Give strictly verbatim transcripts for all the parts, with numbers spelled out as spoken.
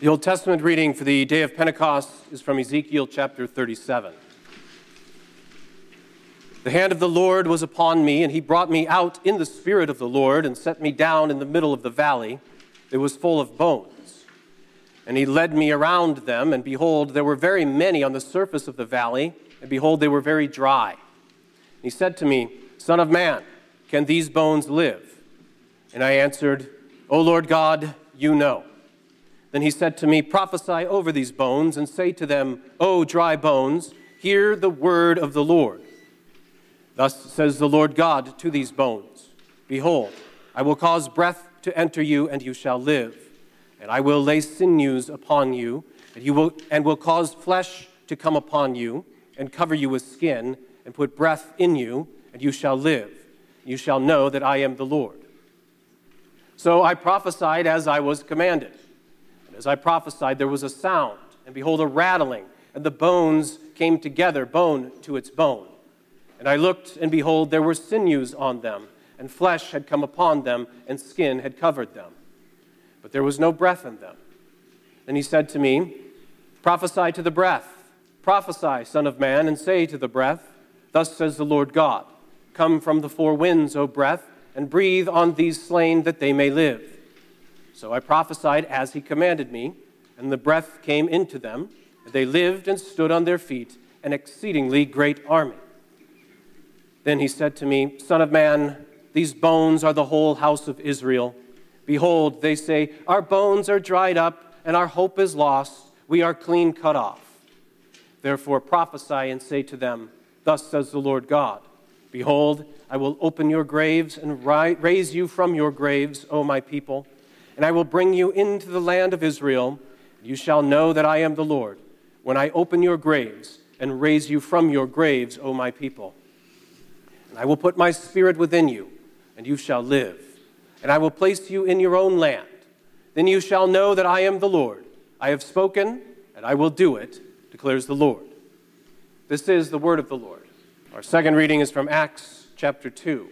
The Old Testament reading for the day of Pentecost is from Ezekiel chapter thirty-seven. The hand of the Lord was upon me, and he brought me out in the spirit of the Lord and set me down in the middle of the valley. It was full of bones. And he led me around them, and behold, there were very many on the surface of the valley, and behold, they were very dry. And he said to me, Son of man, can these bones live? And I answered, O Lord God, you know. Then he said to me, Prophesy over these bones, and say to them, O dry bones, hear the word of the Lord. Thus says the Lord God to these bones, Behold, I will cause breath to enter you, and you shall live. And I will lay sinews upon you, and you will and will cause flesh to come upon you, and cover you with skin, and put breath in you, and you shall live. You shall know that I am the Lord. So I prophesied as I was commanded. And as I prophesied, there was a sound, and behold, a rattling, and the bones came together, bone to its bone. And I looked, and behold, there were sinews on them, and flesh had come upon them, and skin had covered them. But there was no breath in them. Then he said to me, Prophesy to the breath. Prophesy, Son of man, and say to the breath, Thus says the Lord God, Come from the four winds, O breath, and breathe on these slain that they may live. So I prophesied as he commanded me, and the breath came into them, and they lived and stood on their feet, an exceedingly great army. Then he said to me, Son of man, these bones are the whole house of Israel. Behold, they say, Our bones are dried up, and our hope is lost. We are clean cut off. Therefore prophesy and say to them, Thus says the Lord God, Behold, I will open your graves and raise you from your graves, O my people, and I will bring you into the land of Israel. You shall know that I am the Lord, when I open your graves and raise you from your graves, O my people. And I will put my spirit within you, and you shall live. And I will place you in your own land. Then you shall know that I am the Lord. I have spoken, and I will do it, declares the Lord. This is the word of the Lord. Our second reading is from Acts chapter two.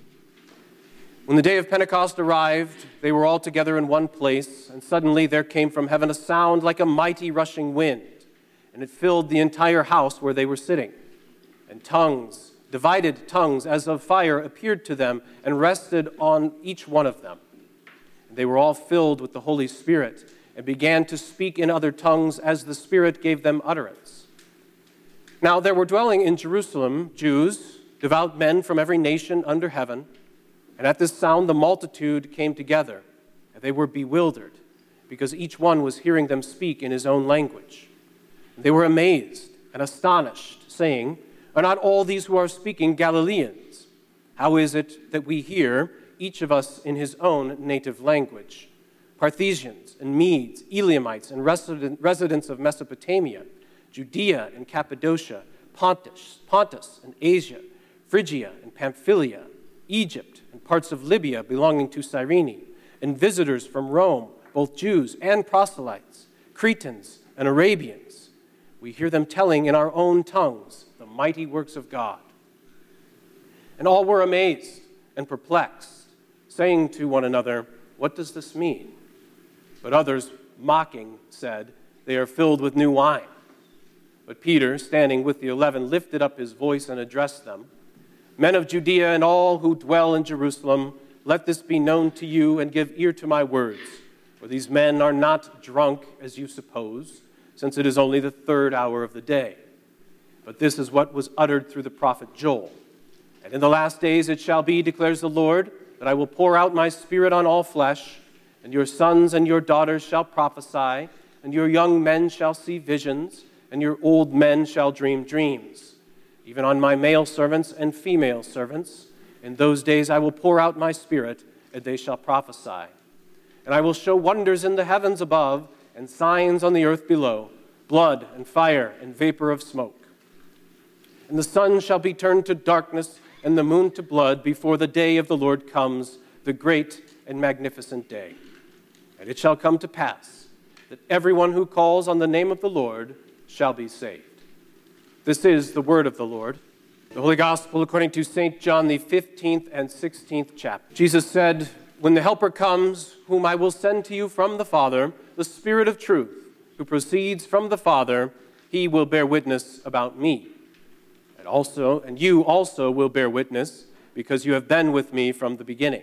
When the day of Pentecost arrived, they were all together in one place, and suddenly there came from heaven a sound like a mighty rushing wind, and it filled the entire house where they were sitting. And tongues, divided tongues as of fire, appeared to them and rested on each one of them. And they were all filled with the Holy Spirit and began to speak in other tongues as the Spirit gave them utterance. Now there were dwelling in Jerusalem Jews, devout men from every nation under heaven, and at this sound the multitude came together, and they were bewildered, because each one was hearing them speak in his own language. And they were amazed and astonished, saying, Are not all these who are speaking Galileans? How is it that we hear, each of us in his own native language? Parthians and Medes, Elamites, and resident, residents of Mesopotamia, Judea and Cappadocia, Pontus, Pontus and Asia, Phrygia and Pamphylia, Egypt and parts of Libya belonging to Cyrene, and visitors from Rome, both Jews and proselytes, Cretans and Arabians. We hear them telling in our own tongues the mighty works of God. And all were amazed and perplexed, saying to one another, What does this mean? But others, mocking, said, They are filled with new wine. But Peter, standing with the eleven, lifted up his voice and addressed them, Men of Judea and all who dwell in Jerusalem, let this be known to you, and give ear to my words. For these men are not drunk, as you suppose, since it is only the third hour of the day. But this is what was uttered through the prophet Joel. And in the last days it shall be, declares the Lord, that I will pour out my spirit on all flesh, and your sons and your daughters shall prophesy, and your young men shall see visions, and your old men shall dream dreams. Even on my male servants and female servants, in those days I will pour out my spirit, and they shall prophesy. And I will show wonders in the heavens above, and signs on the earth below, blood and fire and vapor of smoke. And the sun shall be turned to darkness, and the moon to blood, before the day of the Lord comes, the great and magnificent day. And it shall come to pass that everyone who calls on the name of the Lord shall be saved. This is the word of the Lord. The Holy Gospel according to Saint John, the fifteenth and sixteenth chapter. Jesus said, when the Helper comes, whom I will send to you from the Father, the Spirit of truth, who proceeds from the Father, he will bear witness about me. And also, and you also will bear witness, because you have been with me from the beginning.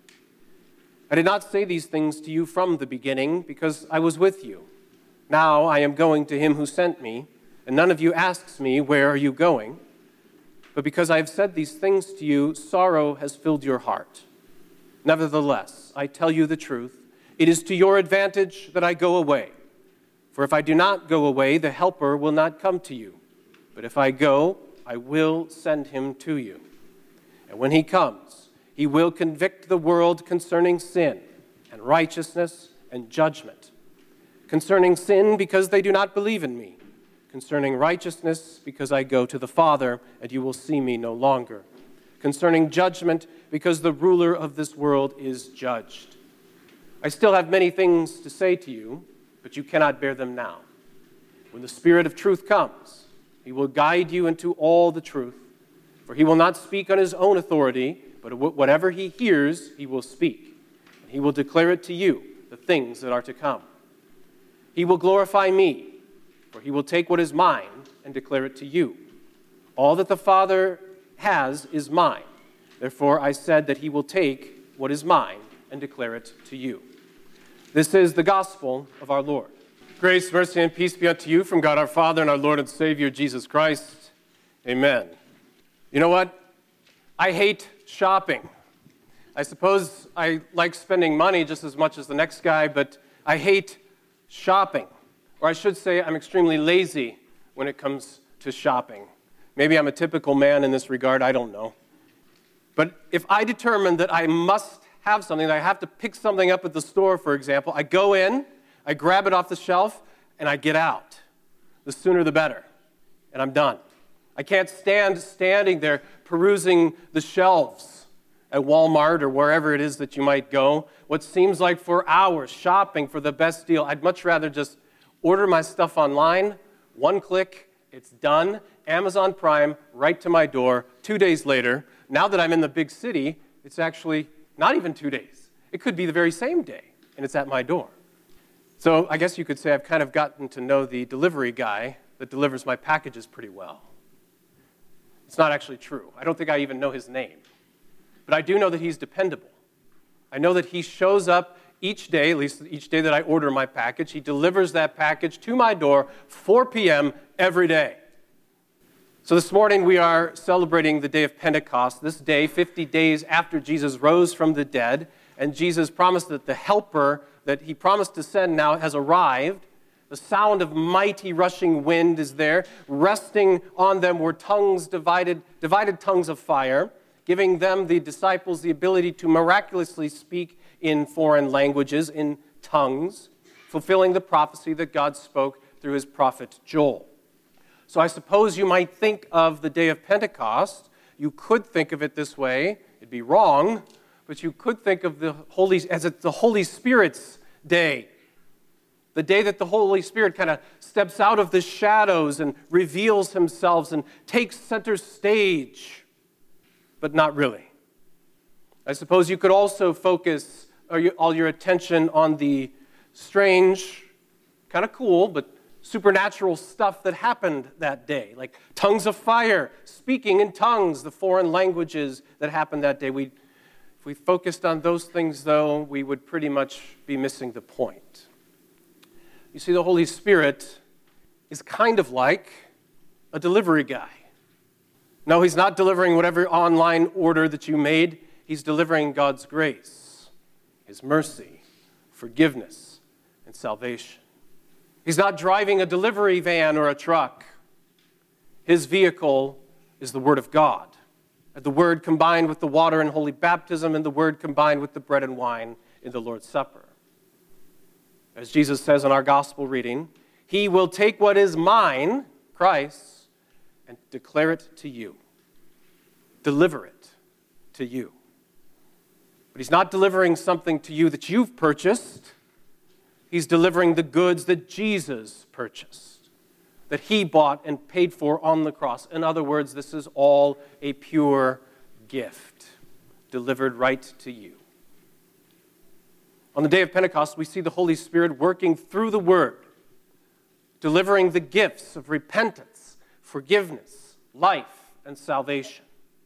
I did not say these things to you from the beginning, because I was with you. Now I am going to him who sent me, and none of you asks me, where are you going? But because I have said these things to you, sorrow has filled your heart. Nevertheless, I tell you the truth, it is to your advantage that I go away. For if I do not go away, the Helper will not come to you. But if I go, I will send him to you. And when he comes, he will convict the world concerning sin and righteousness and judgment. Concerning sin, because they do not believe in me. Concerning righteousness, because I go to the Father, and you will see me no longer. Concerning judgment, because the ruler of this world is judged. I still have many things to say to you, but you cannot bear them now. When the Spirit of truth comes, he will guide you into all the truth, for he will not speak on his own authority, but whatever he hears, he will speak, and he will declare it to you, the things that are to come. He will glorify me, for he will take what is mine and declare it to you. All that the Father has is mine. Therefore I said that he will take what is mine and declare it to you. This is the gospel of our Lord. Grace, mercy, and peace be unto you from God our Father and our Lord and Savior, Jesus Christ. Amen. You know what? I hate shopping. I suppose I like spending money just as much as the next guy, but I hate shopping. Or I should say I'm extremely lazy when it comes to shopping. Maybe I'm a typical man in this regard, I don't know. But if I determine that I must have something, that I have to pick something up at the store, for example, I go in, I grab it off the shelf, and I get out. The sooner the better. And I'm done. I can't stand standing there perusing the shelves at Walmart or wherever it is that you might go, what seems like for hours shopping for the best deal. I'd much rather just order my stuff online, one click, it's done, Amazon Prime, right to my door, two days later. Now that I'm in the big city, it's actually not even two days. It could be the very same day, and it's at my door. So I guess you could say I've kind of gotten to know the delivery guy that delivers my packages pretty well. It's not actually true. I don't think I even know his name. But I do know that he's dependable. I know that he shows up each day, at least each day that I order my package. He delivers that package to my door, four p.m. every day. So this morning we are celebrating the day of Pentecost, this day, fifty days after Jesus rose from the dead, and Jesus promised that the Helper that he promised to send now has arrived. The sound of mighty rushing wind is there. Resting on them were tongues divided, divided tongues of fire, giving them, the disciples, the ability to miraculously speak in foreign languages, in tongues, fulfilling the prophecy that God spoke through his prophet Joel. So I suppose you might think of the day of Pentecost. You could think of it this way. It'd be wrong, but you could think of the Holy as it's the Holy Spirit's day. The day that the Holy Spirit kind of steps out of the shadows and reveals himself and takes center stage, but not really. I suppose you could also focus all your attention on the strange, kind of cool, but supernatural stuff that happened that day, like tongues of fire, speaking in tongues, the foreign languages that happened that day. We, if we focused on those things, though, we would pretty much be missing the point. You see, the Holy Spirit is kind of like a delivery guy. No, he's not delivering whatever online order that you made. He's delivering God's grace, his mercy, forgiveness, and salvation. He's not driving a delivery van or a truck. His vehicle is the Word of God. And the Word combined with the water in holy baptism, and the Word combined with the bread and wine in the Lord's Supper. As Jesus says in our gospel reading, he will take what is mine, Christ, and declare it to you. Deliver it to you. But he's not delivering something to you that you've purchased. He's delivering the goods that Jesus purchased, that he bought and paid for on the cross. In other words, this is all a pure gift delivered right to you. On the day of Pentecost, we see the Holy Spirit working through the Word, delivering the gifts of repentance, forgiveness, life, and salvation.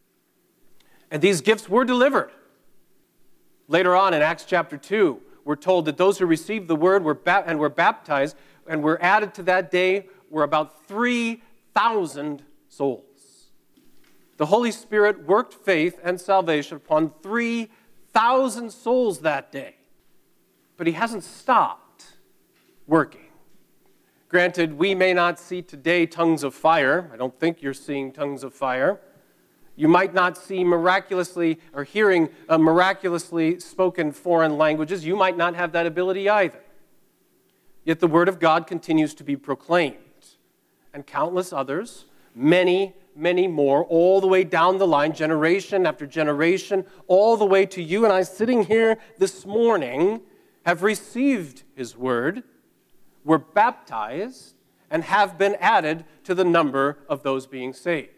And these gifts were delivered. Later on in Acts chapter two, we're told that those who received the Word were ba- and were baptized and were added to that day were about three thousand souls. The Holy Spirit worked faith and salvation upon three thousand souls that day. But he hasn't stopped working. Granted, we may not see today tongues of fire. I don't think you're seeing tongues of fire. You might not see miraculously or hearing uh, miraculously spoken foreign languages. You might not have that ability either. Yet the Word of God continues to be proclaimed. And countless others, many, many more, all the way down the line, generation after generation, all the way to you and I sitting here this morning, have received His Word, were baptized, and have been added to the number of those being saved.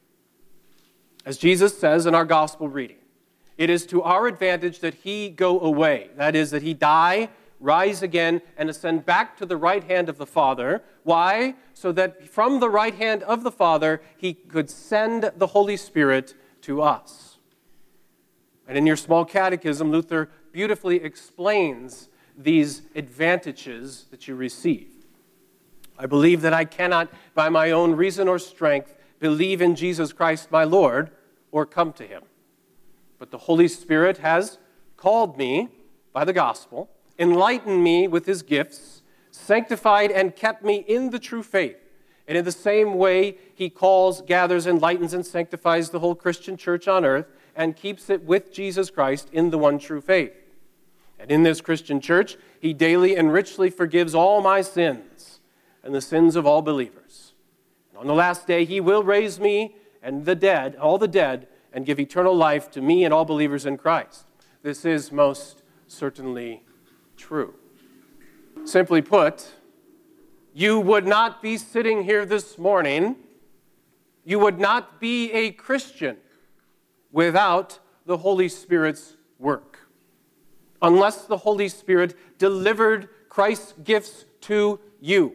As Jesus says in our gospel reading, it is to our advantage that He go away. That is, that He die, rise again, and ascend back to the right hand of the Father. Why? So that from the right hand of the Father, He could send the Holy Spirit to us. And in your small catechism, Luther beautifully explains these advantages that you receive. I believe that I cannot, by my own reason or strength, believe in Jesus Christ my Lord or come to Him. But the Holy Spirit has called me by the gospel, enlightened me with His gifts, sanctified and kept me in the true faith. And in the same way, He calls, gathers, enlightens, and sanctifies the whole Christian church on earth and keeps it with Jesus Christ in the one true faith. And in this Christian church, He daily and richly forgives all my sins and the sins of all believers. And on the last day, He will raise me and the dead, all the dead, and give eternal life to me and all believers in Christ. This is most certainly true. Simply put, you would not be sitting here this morning, you would not be a Christian without the Holy Spirit's work. Unless the Holy Spirit delivered Christ's gifts to you.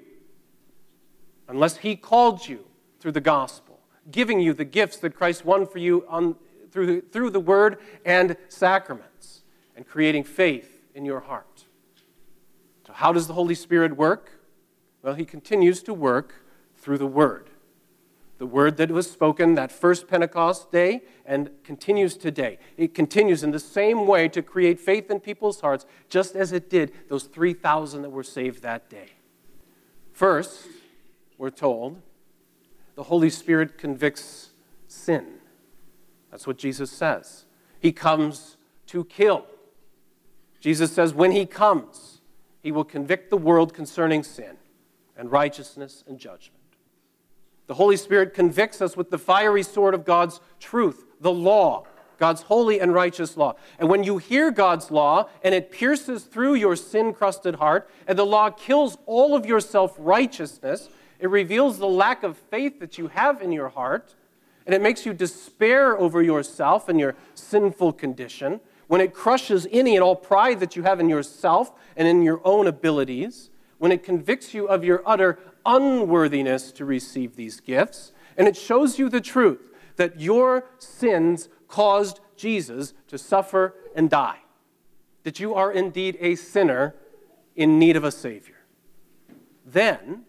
Unless He called you through the gospel, giving you the gifts that Christ won for you on, through, through the Word and sacraments, and creating faith in your heart. So how does the Holy Spirit work? Well, He continues to work through the Word. The Word that was spoken that first Pentecost day and continues today. It continues in the same way to create faith in people's hearts, just as it did those three thousand that were saved that day. First, we're told, the Holy Spirit convicts sin. That's what Jesus says. He comes to kill. Jesus says when He comes, He will convict the world concerning sin and righteousness and judgment. The Holy Spirit convicts us with the fiery sword of God's truth, the law, God's holy and righteous law. And when you hear God's law and it pierces through your sin-crusted heart and the law kills all of your self-righteousness, it reveals the lack of faith that you have in your heart, and it makes you despair over yourself and your sinful condition. When it crushes any and all pride that you have in yourself and in your own abilities, when it convicts you of your utter unworthiness to receive these gifts, and it shows you the truth that your sins caused Jesus to suffer and die, that you are indeed a sinner in need of a Savior. Then,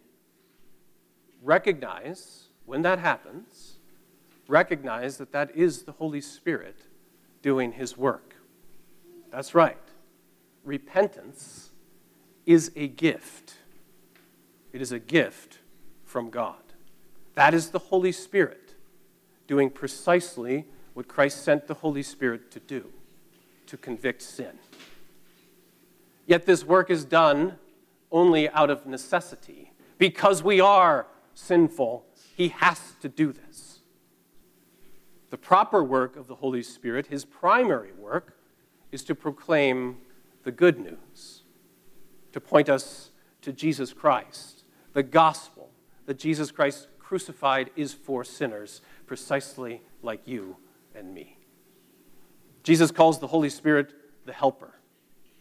recognize, when that happens, recognize that that is the Holy Spirit doing His work. That's right. Repentance is a gift. It is a gift from God. That is the Holy Spirit doing precisely what Christ sent the Holy Spirit to do, to convict sin. Yet this work is done only out of necessity. Because we are sinful, He has to do this. The proper work of the Holy Spirit, His primary work, is to proclaim the good news, to point us to Jesus Christ. The gospel that Jesus Christ crucified is for sinners, precisely like you and me. Jesus calls the Holy Spirit the helper.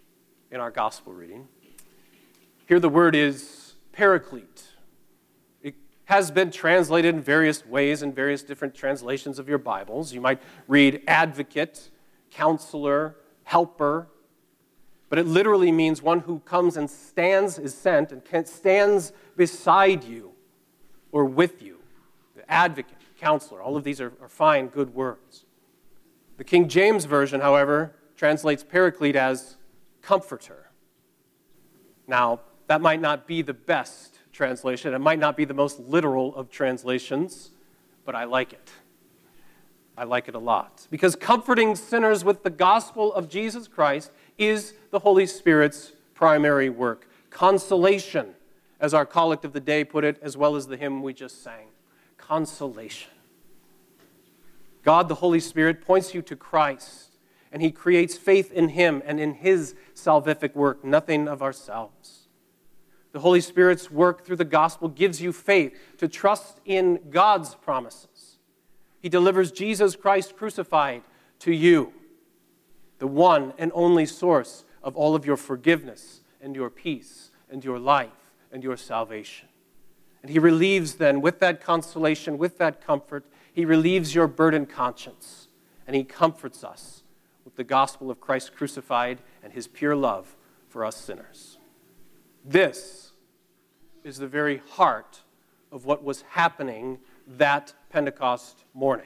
in our gospel reading. Here the word is paraclete. It has been translated in various ways in various different translations of your Bibles. You might read advocate, counselor, helper, but it literally means one who comes and stands, is sent, and stands beside you or with you. The advocate, counselor, all of these are, are fine, good words. The King James Version, however, translates paraclete as comforter. Now, that might not be the best translation. It might not be the most literal of translations, but I like it. I like it a lot. Because comforting sinners with the gospel of Jesus Christ is the Holy Spirit's primary work. Consolation, as our collect of the day put it, as well as the hymn we just sang. Consolation. God, the Holy Spirit, points you to Christ, and he creates faith in him and in his salvific work, nothing of ourselves. The Holy Spirit's work through the gospel gives you faith to trust in God's promises. He delivers Jesus Christ crucified to you, the one and only source of all of your forgiveness and your peace and your life and your salvation. And he relieves then, with that consolation, with that comfort, he relieves your burdened conscience, and he comforts us with the gospel of Christ crucified and his pure love for us sinners. This is the very heart of what was happening that Pentecost morning.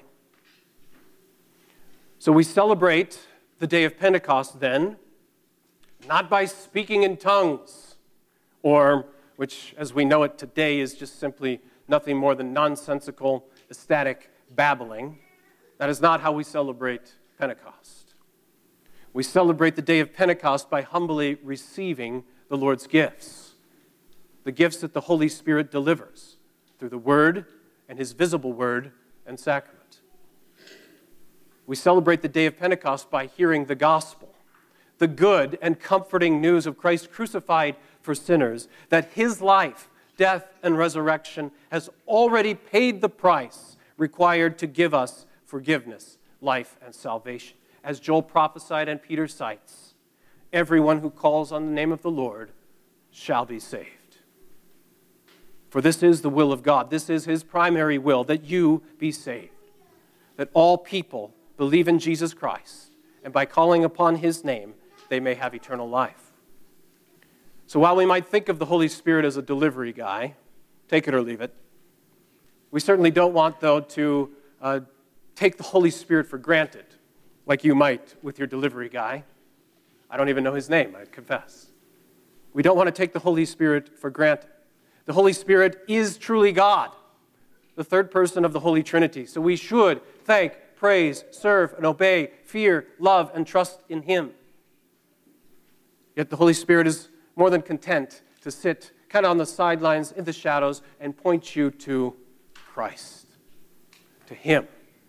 So we celebrate the day of Pentecost then, not by speaking in tongues, or, which as we know it today is just simply nothing more than nonsensical, ecstatic babbling. That is not how we celebrate Pentecost. We celebrate the day of Pentecost by humbly receiving the Lord's gifts, the gifts that the Holy Spirit delivers through the Word and his visible Word and sacrament. We celebrate the day of Pentecost by hearing the gospel, the good and comforting news of Christ crucified for sinners, that his life, death, and resurrection has already paid the price required to give us forgiveness, life, and salvation. As Joel prophesied and Peter cites, everyone who calls on the name of the Lord shall be saved. For this is the will of God. This is his primary will, that you be saved, that all people believe in Jesus Christ, and by calling upon his name, they may have eternal life. So while we might think of the Holy Spirit as a delivery guy, take it or leave it, we certainly don't want, though, to uh, take the Holy Spirit for granted, like you might with your delivery guy. I don't even know his name, I confess. We don't want to take the Holy Spirit for granted. The Holy Spirit is truly God, the third person of the Holy Trinity. So we should thank, praise, serve, and obey, fear, love, and trust in him. Yet the Holy Spirit is more than content to sit kind of on the sidelines in the shadows and point you to Christ, to him.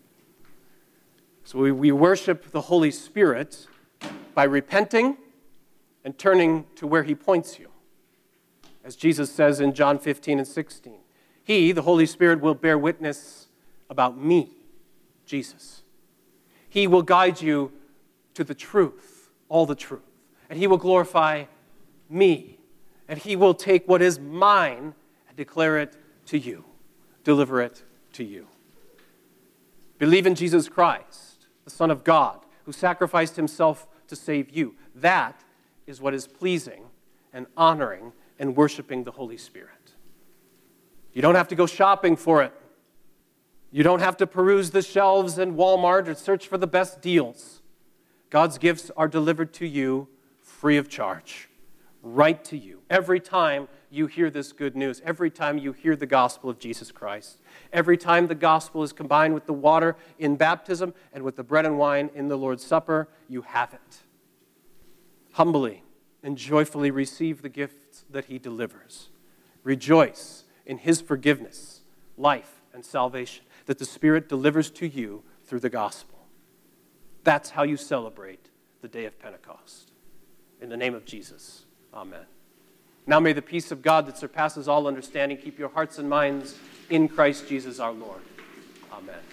So we, we worship the Holy Spirit by repenting and turning to where he points you. As Jesus says in John fifteen and sixteen, he, the Holy Spirit, will bear witness about me, Jesus. He will guide you to the truth, all the truth. And he will glorify me. And he will take what is mine and declare it to you, deliver it to you. Believe in Jesus Christ, the Son of God, who sacrificed himself to save you. That is what is pleasing and honoring and worshiping the Holy Spirit. You don't have to go shopping for it. You don't have to peruse the shelves in Walmart or search for the best deals. God's gifts are delivered to you free of charge, right to you. Every time you hear this good news, every time you hear the gospel of Jesus Christ, every time the gospel is combined with the water in baptism and with the bread and wine in the Lord's Supper, you have it. Humbly and joyfully receive the gifts that he delivers. Rejoice in his forgiveness, life, and salvation that the Spirit delivers to you through the gospel. That's how you celebrate the day of Pentecost. In the name of Jesus, amen. Now may the peace of God that surpasses all understanding keep your hearts and minds in Christ Jesus our Lord. Amen.